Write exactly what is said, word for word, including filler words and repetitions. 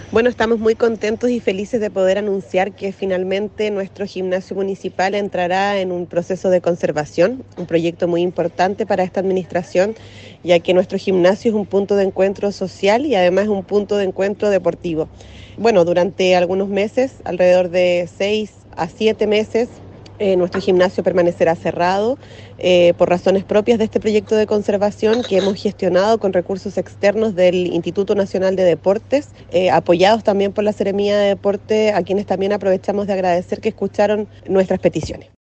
Bueno, estamos muy contentos y felices de poder anunciar que finalmente nuestro gimnasio municipal entrará en un proceso de conservación, un proyecto muy importante para esta administración, ya que nuestro gimnasio es un punto de encuentro social y además es un punto de encuentro deportivo. Bueno, durante algunos meses, alrededor de seis a siete meses, Eh, nuestro gimnasio permanecerá cerrado eh, por razones propias de este proyecto de conservación que hemos gestionado con recursos externos del Instituto Nacional de Deportes, eh, apoyados también por la Seremía de Deporte, a quienes también aprovechamos de agradecer que escucharon nuestras peticiones.